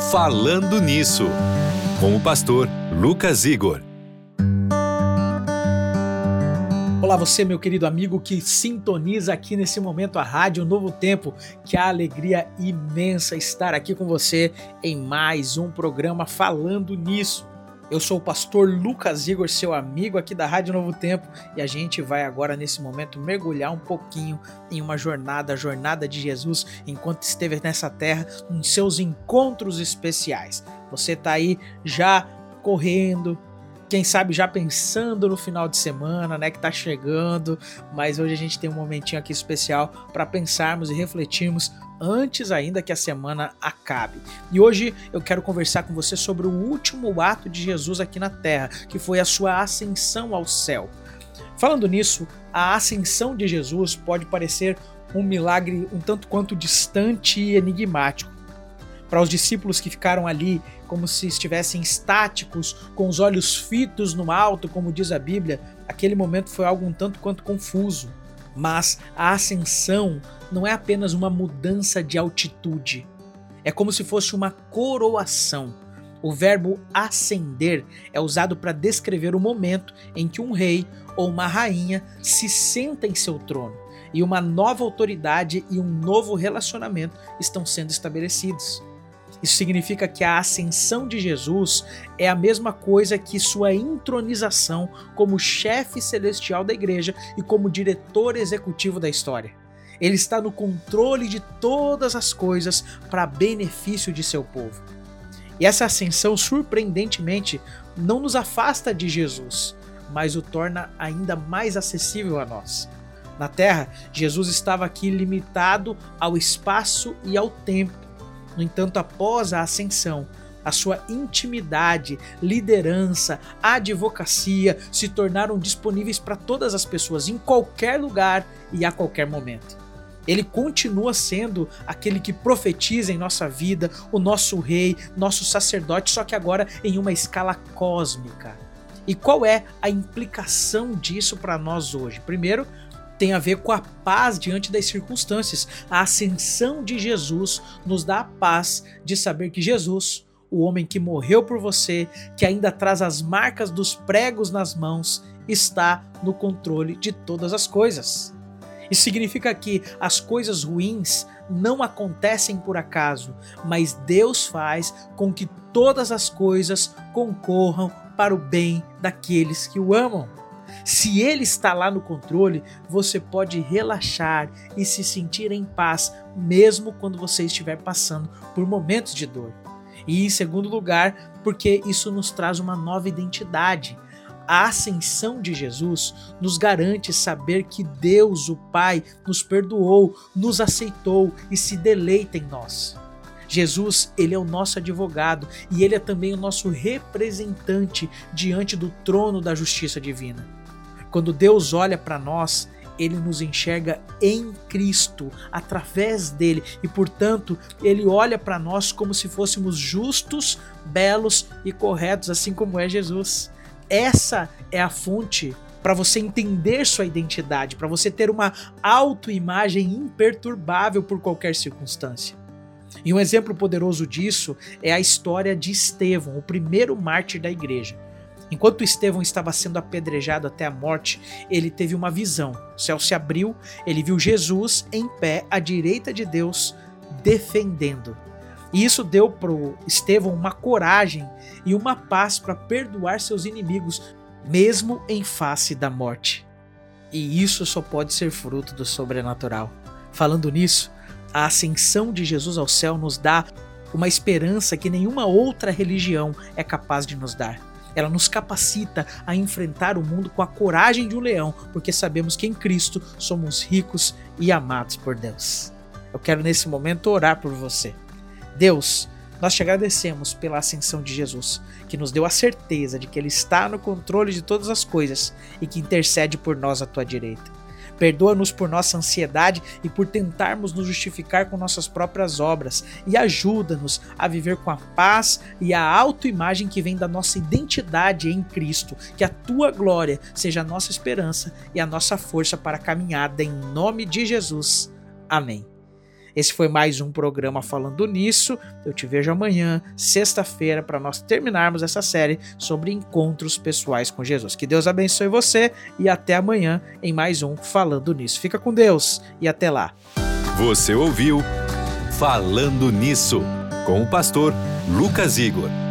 Falando Nisso, com o pastor Lucas Igor. Olá você, meu querido amigo que sintoniza aqui nesse momento a Rádio Novo Tempo. Que alegria imensa estar aqui com você em mais um programa Falando Nisso. Eu sou o pastor Lucas Igor, seu amigo aqui da Rádio Novo Tempo, e a gente vai agora nesse momento mergulhar um pouquinho em uma jornada, a jornada de Jesus enquanto esteve nessa terra, em seus encontros especiais. Você tá aí já correndo, quem sabe já pensando no final de semana, né, que tá chegando, mas hoje a gente tem um momentinho aqui especial para pensarmos e refletirmos antes ainda que a semana acabe. E hoje eu quero conversar com você sobre o último ato de Jesus aqui na Terra, que foi a sua ascensão ao céu. Falando nisso, a ascensão de Jesus pode parecer um milagre um tanto quanto distante e enigmático. Para os discípulos que ficaram ali como se estivessem estáticos, com os olhos fitos no alto, como diz a Bíblia, aquele momento foi algo um tanto quanto confuso. Mas a ascensão não é apenas uma mudança de altitude. É como se fosse uma coroação. O verbo ascender é usado para descrever o momento em que um rei ou uma rainha se senta em seu trono e uma nova autoridade e um novo relacionamento estão sendo estabelecidos. Isso significa que a ascensão de Jesus é a mesma coisa que sua intronização como chefe celestial da igreja e como diretor executivo da história. Ele está no controle de todas as coisas para benefício de seu povo. E essa ascensão, surpreendentemente, não nos afasta de Jesus, mas o torna ainda mais acessível a nós. Na Terra, Jesus estava aqui limitado ao espaço e ao tempo. No entanto, após a ascensão, a sua intimidade, liderança, advocacia se tornaram disponíveis para todas as pessoas, em qualquer lugar e a qualquer momento. Ele continua sendo aquele que profetiza em nossa vida, o nosso rei, nosso sacerdote, só que agora em uma escala cósmica. E qual é a implicação disso para nós hoje? Primeiro, tem a ver com a paz diante das circunstâncias. A ascensão de Jesus nos dá a paz de saber que Jesus, o homem que morreu por você, que ainda traz as marcas dos pregos nas mãos, está no controle de todas as coisas. Isso significa que as coisas ruins não acontecem por acaso, mas Deus faz com que todas as coisas concorram para o bem daqueles que o amam. Se Ele está lá no controle, você pode relaxar e se sentir em paz, mesmo quando você estiver passando por momentos de dor. E em segundo lugar, porque isso nos traz uma nova identidade. A ascensão de Jesus nos garante saber que Deus, o Pai, nos perdoou, nos aceitou e se deleita em nós. Jesus, Ele é o nosso advogado e Ele é também o nosso representante diante do trono da justiça divina. Quando Deus olha para nós, Ele nos enxerga em Cristo, através dele, e portanto, Ele olha para nós como se fôssemos justos, belos e corretos, assim como é Jesus. Essa é a fonte para você entender sua identidade, para você ter uma autoimagem imperturbável por qualquer circunstância. E um exemplo poderoso disso é a história de Estevão, o primeiro mártir da igreja. Enquanto Estevão estava sendo apedrejado até a morte, ele teve uma visão. O céu se abriu, ele viu Jesus em pé à direita de Deus, defendendo. E isso deu para Estevão uma coragem e uma paz para perdoar seus inimigos, mesmo em face da morte. E isso só pode ser fruto do sobrenatural. Falando nisso, a ascensão de Jesus ao céu nos dá uma esperança que nenhuma outra religião é capaz de nos dar. Ela nos capacita a enfrentar o mundo com a coragem de um leão, porque sabemos que em Cristo somos ricos e amados por Deus. Eu quero nesse momento orar por você. Deus, nós te agradecemos pela ascensão de Jesus, que nos deu a certeza de que Ele está no controle de todas as coisas e que intercede por nós à tua direita. Perdoa-nos por nossa ansiedade e por tentarmos nos justificar com nossas próprias obras e ajuda-nos a viver com a paz e a autoimagem que vem da nossa identidade em Cristo. Que a tua glória seja a nossa esperança e a nossa força para a caminhada em nome de Jesus. Amém. Esse foi mais um programa Falando Nisso. Eu te vejo amanhã, sexta-feira, para nós terminarmos essa série sobre encontros pessoais com Jesus. Que Deus abençoe você e até amanhã em mais um Falando Nisso. Fica com Deus e até lá. Você ouviu Falando Nisso, com o pastor Lucas Igor.